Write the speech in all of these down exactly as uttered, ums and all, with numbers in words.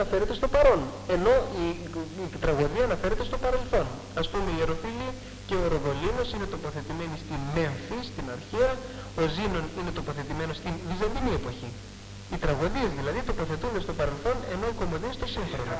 αναφέρεται στο παρόν, ενώ η, η, η τραγωδία αναφέρεται στο παρελθόν. Ας πούμε, η Ιεροφίλη και ο Ροδολίνος είναι τοποθετημένοι στην Μέμφη, στην αρχαία, ο Ζήνων είναι τοποθετημένος στην Βυζαντινή εποχή. Οι τραγωδίες δηλαδή τοποθετούνται στο παρελθόν, ενώ οι κομμωδίες στο σύγχρονο.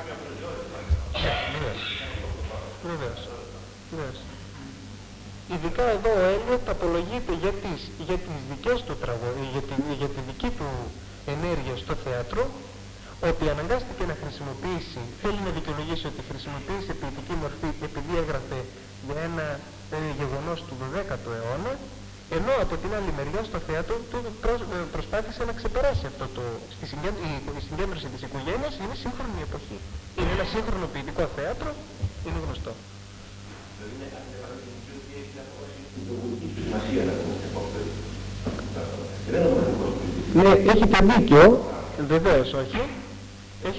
Βεβαίως. Βεβαίως. Ειδικά εδώ ο Έλιοτ απολογείται για τις, για τις δικές του τραγωδίες, για τη, για τη δική του ενέργεια στο θέατρο, ότι αναγκάστηκε να χρησιμοποιήσει, θέλει να δικαιολογήσει ότι χρησιμοποίησε ποιητική μορφή επειδή έγραφε για ένα ε, γεγονός του δωδέκατου αιώνα, ενώ από την άλλη μεριά στο θέατρο του προ, ε, προσπάθησε να ξεπεράσει αυτό το... Στη συγκέντρωση, η, η συγκέντρωση της οικογένειας είναι σύγχρονη εποχή. Είναι ένα σύγχρονο ποιητικό θέατρο, είναι γνωστό. Ναι, έχετε δίκιο, βεβαίως όχι. Έχει...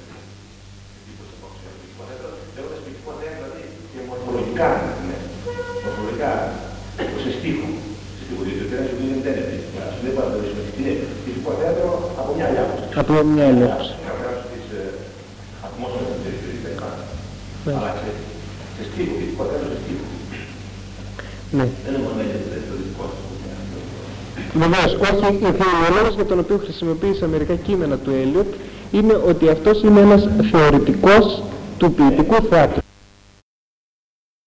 Μορφολογικά, ναι, μορφολογικά, σε στίχο, σε στίχο, διότι δεν έχει γίνει εντέλεση. Ας μην παραδορίσουμε την ποιητικό θέατρο από μια άλλη άποψη. Από μια άλλη άποψη. Να γράψει τις ατμόσφαιρες της περιφερειακής. Αλλά σε στίχο, ποιητικό θέατρο σε στίχο. Ναι. Δεν είναι μόνο έτσι το δικό σου. Βεβαίως, όχι, ο λόγος για τον οποίο χρησιμοποίησα μερικά κείμενα του Έλιοτ είναι ότι αυτός είναι ένας θεωρητικός του ποιητικού θέατρου.